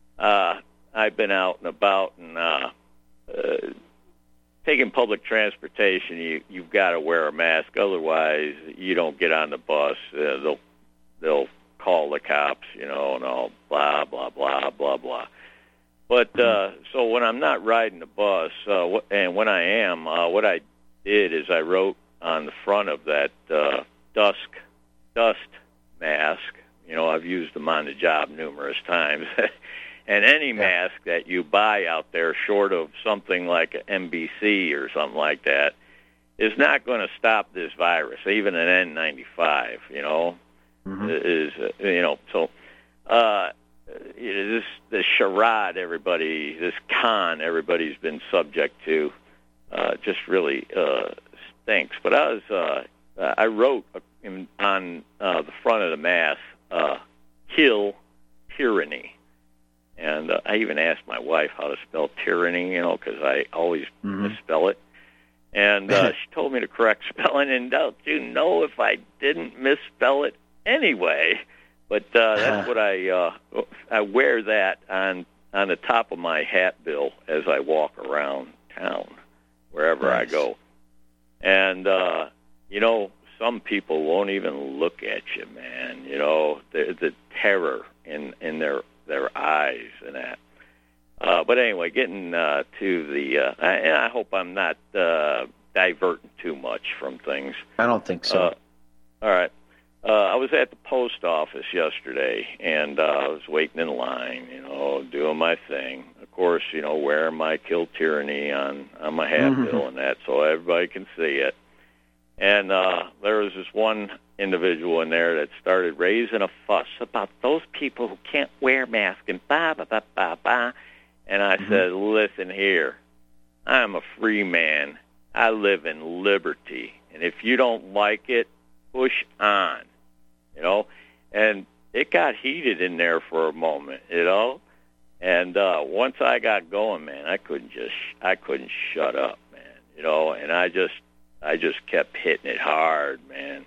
Uh, I've been out and about, and uh, uh, taking public transportation, you, you've got to wear a mask. Otherwise, you don't get on the bus. Uh, they'll they'll call the cops, you know, and all blah, blah, blah, blah, blah. But uh, so when I'm not riding the bus, uh, and when I am, uh, what I did is I wrote on the front of that uh, dusk, dust mask. You know, I've used them on the job numerous times. And any yeah. mask that you buy out there, short of something like an M B C or something like that, is not going to stop this virus. Even an N ninety-five, you know, mm-hmm. is uh, you know. So uh, this this charade, everybody, this con, everybody's been subject to, uh, just really uh, stinks. But I was, uh, I wrote in, on uh, the front of the mask, uh, "Kill tyranny." And uh, I even asked my wife how to spell tyranny, you know, because I always mm-hmm. misspell it. And uh, she told me the correct spelling, and don't you know if I didn't misspell it anyway. But uh, that's what I uh, I wear that on on the top of my hat bill as I walk around town, wherever nice. I go. And, uh, you know, some people won't even look at you, man. You know, the, the terror in, in their their eyes and that. Uh, but anyway, getting uh, to the, uh, I, and I hope I'm not uh, diverting too much from things. I don't think so. Uh, all right. Uh, I was at the post office yesterday, and uh, I was waiting in line, you know, doing my thing. Of course, you know, wearing my Kill Tyranny on, on my hat mm-hmm. bill and that, so everybody can see it. And uh, there was this one individual in there that started raising a fuss about those people who can't wear masks and blah, blah, blah, blah, blah. And I mm-hmm. said, listen here, I'm a free man. I live in liberty. And if you don't like it, push on, you know. And it got heated in there for a moment, you know. And uh, once I got going, man, I couldn't just, I couldn't shut up, man, you know. And I just, I just kept hitting it hard, man.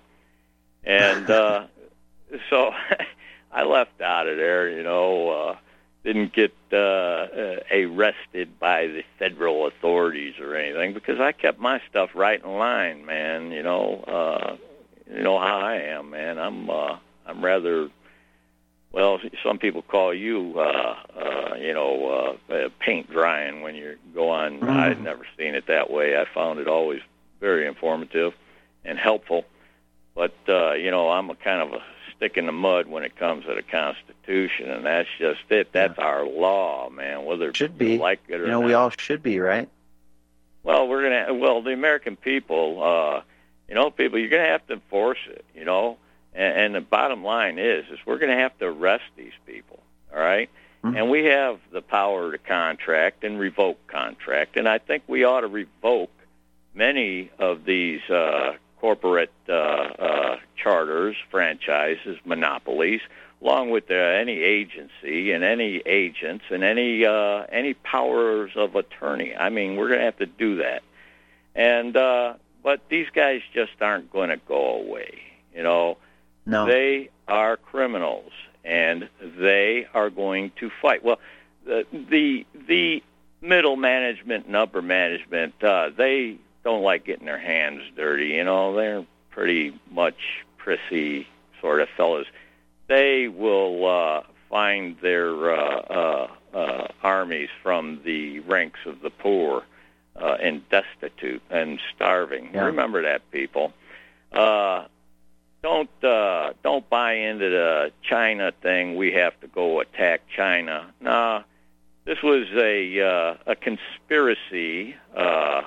And uh, so I left out of there, you know, uh, didn't get uh, uh, arrested by the federal authorities or anything because I kept my stuff right in line, man, you know. Uh, you know how I am, man. I'm uh, I'm rather, well, some people call you, uh, uh, you know, uh, paint drying when you go on. Mm. I'd never seen it that way. I found it always very informative and helpful. But, uh, you know, I'm a kind of a stick in the mud when it comes to the Constitution, and that's just it. That's yeah. our law, man, whether should be. like it or not. You know, not. We all should be, right? Well, we're going to, well, the American people, uh, you know, people, you're going to have to enforce it, you know, and, and the bottom line is, is we're going to have to arrest these people, all right? Mm-hmm. And we have the power to contract and revoke contract, and I think we ought to revoke many of these uh, corporate uh, uh, charters, franchises, monopolies, along with uh, any agency and any agents and any uh, any powers of attorney. I mean, we're going to have to do that. And uh, but these guys just aren't going to go away. You know, no. They are criminals, and they are going to fight. Well, the the, the middle management and upper management, uh, they don't like getting their hands dirty. You know, they're pretty much prissy sort of fellas. They will uh, find their uh, uh, uh, armies from the ranks of the poor uh, and destitute and starving. Yeah. Remember that, people. Uh, don't uh, don't buy into the China thing. We have to go attack China. No, this was a uh, a conspiracy. Uh,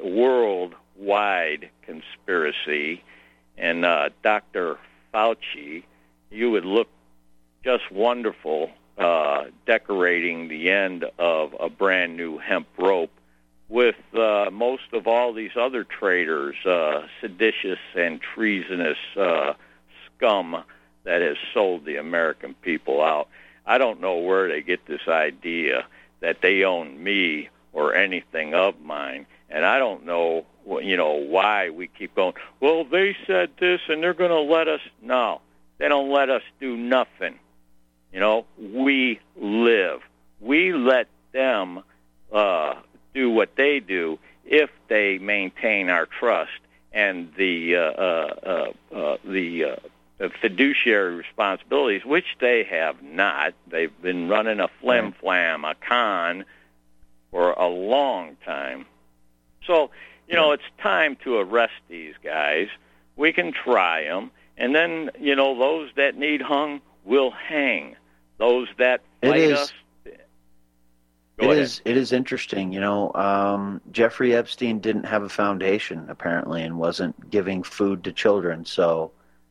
worldwide conspiracy, and uh, Doctor Fauci, you would look just wonderful uh, decorating the end of a brand new hemp rope with uh, most of all these other traitors, uh, seditious and treasonous uh, scum that has sold the American people out. I don't know where they get this idea that they own me or anything of mine. And I don't know, you know, why we keep going, well, they said this and they're going to let us. No, They don't let us do nothing. You know, we live. We let them uh, do what they do if they maintain our trust and the uh, uh, uh, uh, the uh, fiduciary responsibilities, which they have not. They've been running a flim-flam, a con, for a long time. So, you know, it's time to arrest these guys. We can try them. And then, you know, those that need hung will hang. Those that fight it is, us... It is, it is interesting. You know, um, Jeffrey Epstein didn't have a foundation, apparently, and wasn't giving food to children. So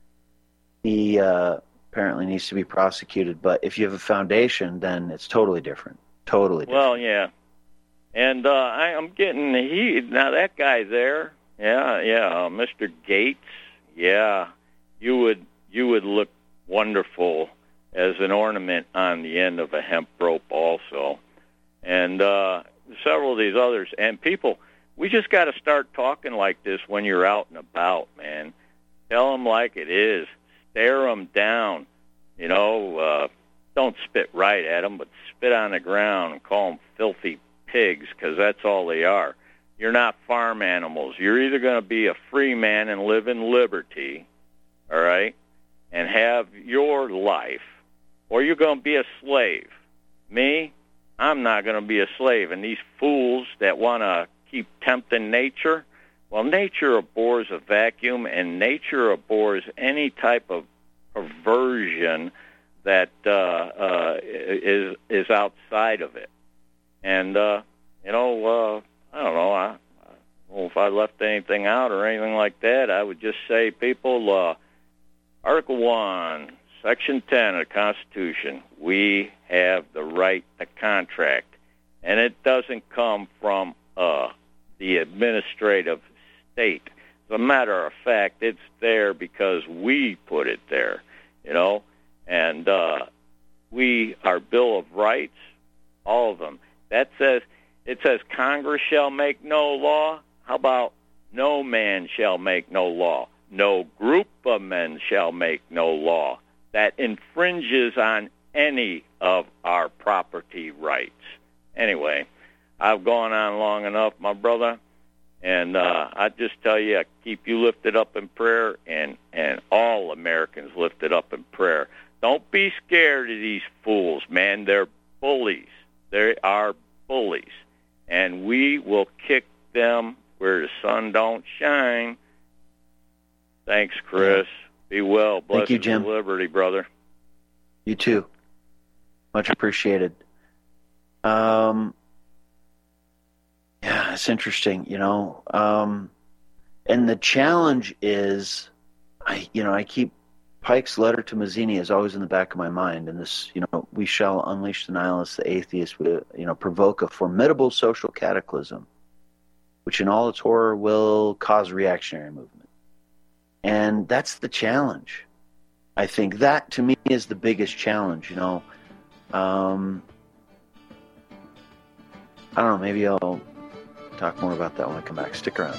he uh, apparently needs to be prosecuted. But if you have a foundation, then it's totally different. Totally different. Well, yeah. And uh, I, I'm getting... he Now, that guy there, yeah, yeah, uh, Mister Gates, yeah, you would you would look wonderful as an ornament on the end of a hemp rope also. And uh, several of these others. And people, we just got to start talking like this when you're out and about, man. Tell them like it is. Stare them down. You know, uh, don't spit right at them, but spit on the ground and call them filthy pigs, because that's all they are. You're not farm animals. You're either going to be a free man and live in liberty, all right, and have your life, or you're going to be a slave. Me, I'm not going to be a slave. And these fools that want to keep tempting nature, well, nature abhors a vacuum, and nature abhors any type of perversion that uh, uh, is is outside of it. And, uh, you know, uh, I don't know, I, I don't know if I left anything out or anything like that. I would just say, people, uh, Article one, Section ten of the Constitution, we have the right to contract. And it doesn't come from uh, the administrative state. As a matter of fact, it's there because we put it there, you know. And uh, we, our Bill of Rights, all of them, that says, it says Congress shall make no law. How about no man shall make no law? No group of men shall make no law that infringes on any of our property rights. Anyway, I've gone on long enough, my brother, and uh, I just tell you, I keep you lifted up in prayer, and, and all Americans lifted up in prayer. Don't be scared of these fools, man. They're bullies. They are bullies. And we will kick them where the sun don't shine. Thanks, Chris. Be well. Blessed Thank you, Jim. Liberty, brother. You too. Much appreciated. Um, yeah, it's interesting, you know. Um, and the challenge is, I, you know, I keep Pike's letter to Mazzini is always in the back of my mind. And this, you know, we shall unleash the nihilists, the atheists, we, you know, provoke a formidable social cataclysm, which in all its horror will cause a reactionary movement. And that's the challenge. I think that, to me, is the biggest challenge, you know. Um, I don't know, maybe I'll talk more about that when I come back. Stick around.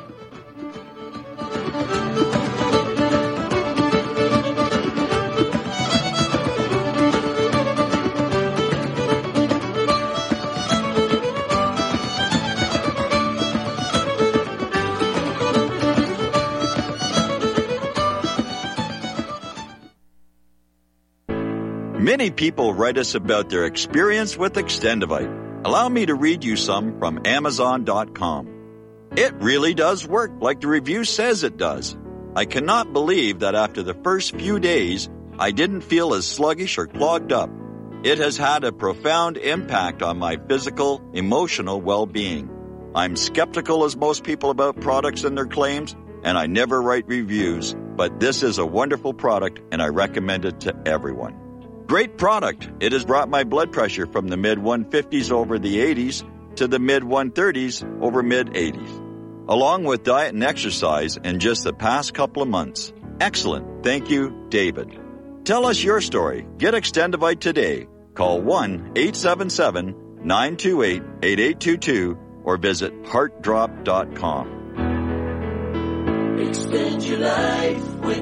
Many people write us about their experience with Extendivite. Allow me to read you some from Amazon dot com. It really does work like the review says it does. I cannot believe that after the first few days, I didn't feel as sluggish or clogged up. It has had a profound impact on my physical, emotional well-being. I'm skeptical as most people about products and their claims, and I never write reviews, but this is a wonderful product and I recommend it to everyone. Great product. It has brought my blood pressure from the mid one fifties over the eighties to the mid one thirties over mid eighties, along with diet and exercise in just the past couple of months. Excellent. Thank you, David. Tell us your story. Get Extendivite today. Call one eight seven seven, nine two eight, eight eight two two or visit heart drop dot com. Extend your life with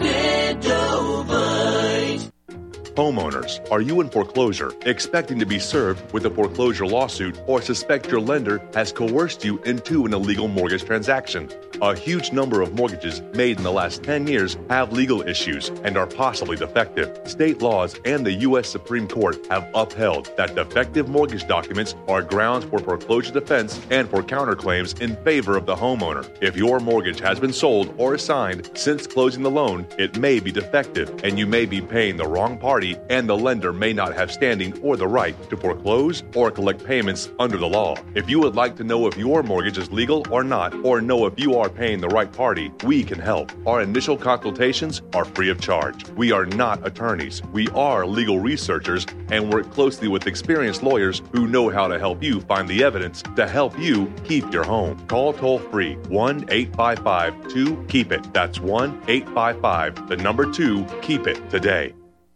Extendovite. Homeowners, are you in foreclosure, expecting to be served with a foreclosure lawsuit, or suspect your lender has coerced you into an illegal mortgage transaction? A huge number of mortgages made in the last ten years have legal issues and are possibly defective. State laws and the U S Supreme Court have upheld that defective mortgage documents are grounds for foreclosure defense and for counterclaims in favor of the homeowner. If your mortgage has been sold or assigned since closing the loan, it may be defective and you may be paying the wrong party, and the lender may not have standing or the right to foreclose or collect payments under the law. If you would like to know if your mortgage is legal or not, or know if you are paying the right party, we can help. Our initial consultations are free of charge. We are not attorneys. We are legal researchers and work closely with experienced lawyers who know how to help you find the evidence to help you keep your home. Call toll-free one eight five five two keep it. That's one eight five five, the number two, keep it today.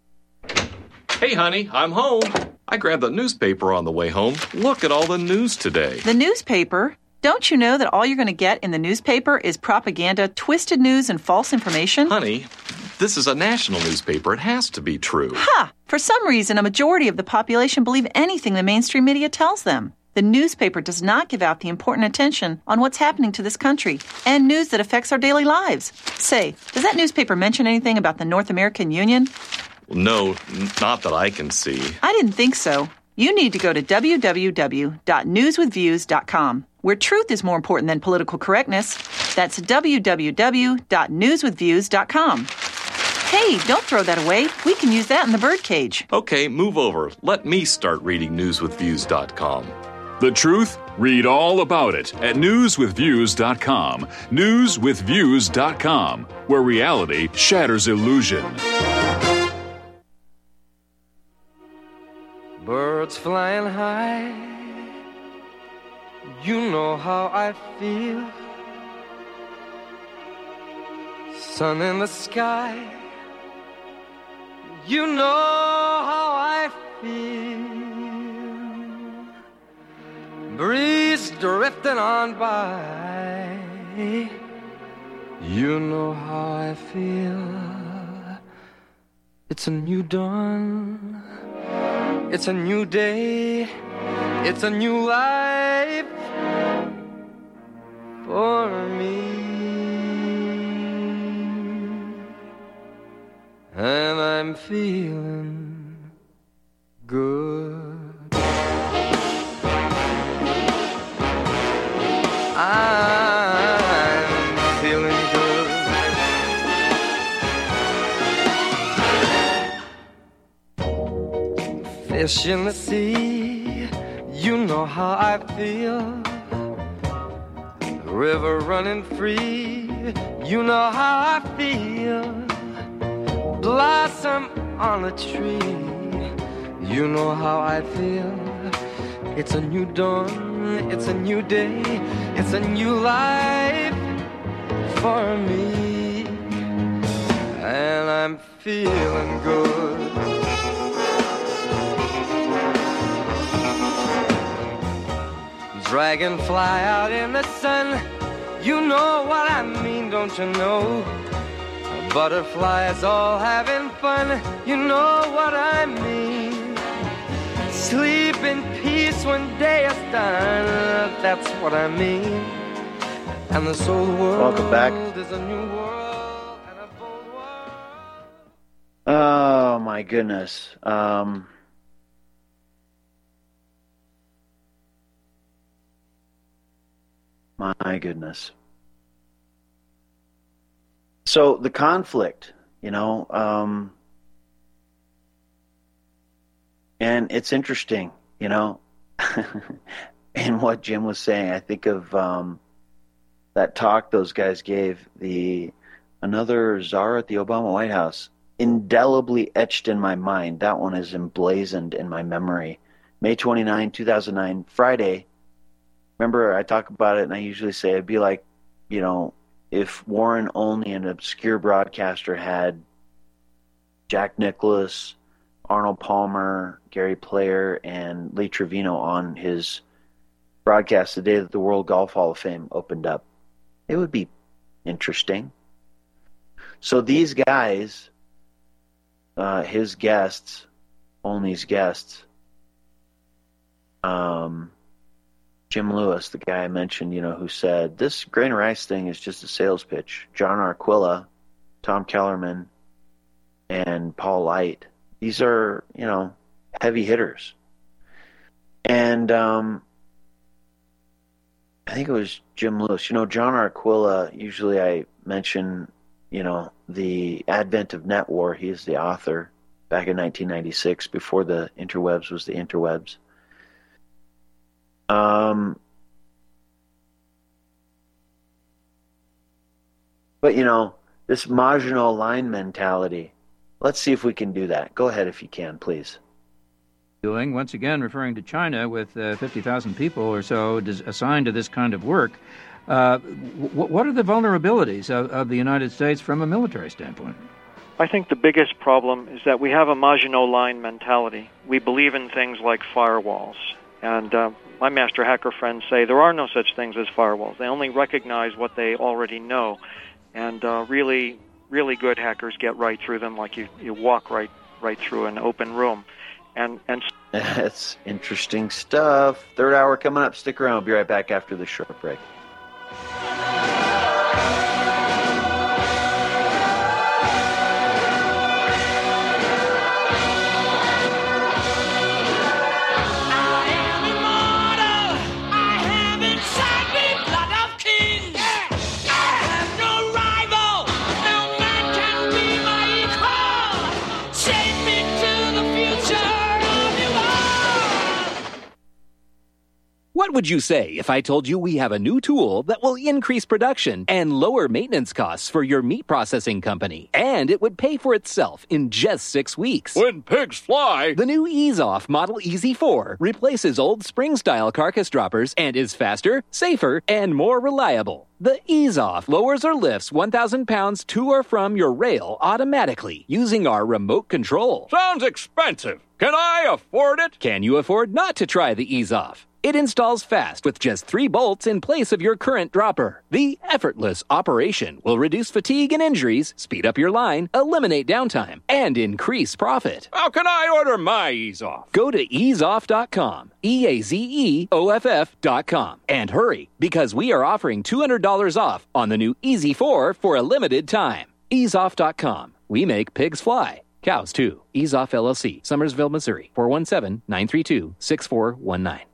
Hey, honey, I'm home. I grabbed the newspaper on the way home. Look at all the news today. The newspaper? Don't you know that all you're going to get in the newspaper is propaganda, twisted news, and false information? Honey, this is a national newspaper. It has to be true. Ha! For some reason, a majority of the population believe anything the mainstream media tells them. The newspaper does not give out the important attention on what's happening to this country and news that affects our daily lives. Say, does that newspaper mention anything about the North American Union? No, not that I can see. I didn't think so. You need to go to w w w dot news with views dot com, where truth is more important than political correctness. That's w w w dot news with views dot com. Hey, don't throw that away. We can use that in the birdcage. Okay, move over. Let me start reading news with views dot com. The truth? Read all about it at news with views dot com. news with views dot com, where reality shatters illusion. Birds flying high, you know how I feel. Sun in the sky, you know how I feel. Breeze drifting on by, you know how I feel. It's a new dawn, it's a new day, it's a new life for me. And I'm feeling good. I'm feeling good. Fish in the sea, you know how I feel. River running free, you know how I feel. Blossom on a tree, you know how I feel. It's a new dawn, it's a new day, it's a new life for me. And I'm feeling good. Dragonfly out in the sun, you know what I mean, don't you know? Butterflies all having fun, you know what I mean. Sleep in peace when day is done, that's what I mean. And this old world Welcome back. is a new world and a bold world. Oh my goodness. Um, my goodness. So the conflict, you know, um, and it's interesting, you know, and what Jim was saying. I think of um, that talk those guys gave, the another czar at the Obama White House, indelibly etched in my mind. That one is emblazoned in my memory. May twenty-ninth, two thousand nine, Friday. Remember, I talk about it, and I usually say it'd be like, you know, if Warren Only, an obscure broadcaster, had Jack Nicklaus, Arnold Palmer, Gary Player, and Lee Trevino on his broadcast the day that the World Golf Hall of Fame opened up, it would be interesting. So these guys, uh, his guests, Olney's guests, um, Jim Lewis, the guy I mentioned, you know, who said, this grain of rice thing is just a sales pitch. John Arquilla, Tom Kellerman, and Paul Light. These are, you know, heavy hitters. And um, I think it was Jim Lewis. You know, John Arquilla, usually I mention, you know, the advent of net war. He is the author back in nineteen ninety-six, before the interwebs was the interwebs. Um, but, you know, this Maginot Line mentality, let's see if we can do that. Go ahead if you can, please. Doing, once again, referring to China with uh, fifty thousand people or so des- assigned to this kind of work. Uh, w- what are the vulnerabilities of, of the United States from a military standpoint? I think the biggest problem is that we have a Maginot Line mentality. We believe in things like firewalls. And uh, my master hacker friends say there are no such things as firewalls. They only recognize what they already know. And uh, really, really good hackers get right through them like you, you walk right right through an open room. And and That's interesting stuff. Third hour coming up. Stick around. We'll be right back after the short break. What would you say if I told you we have a new tool that will increase production and lower maintenance costs for your meat processing company? And it would pay for itself in just six weeks. When pigs fly! The new EaseOff Model E Z four replaces old spring-style carcass droppers and is faster, safer, and more reliable. The EaseOff lowers or lifts one thousand pounds to or from your rail automatically using our remote control. Sounds expensive. Can I afford it? Can you afford not to try the EaseOff? It installs fast with just three bolts in place of your current dropper. The effortless operation will reduce fatigue and injuries, speed up your line, eliminate downtime, and increase profit. How can I order my EaseOff? Go to ease off dot com, E A Z E O F F dot com, and hurry, because we are offering two hundred dollars off on the new E Z four for a limited time. ease off dot com. We make pigs fly. Cows, too. EaseOff L L C, Summersville, Missouri, four one seven, nine three two, six four one nine.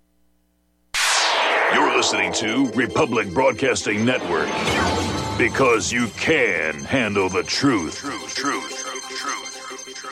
You're listening to Republic Broadcasting Network. Because you can handle the truth. Truth, truth.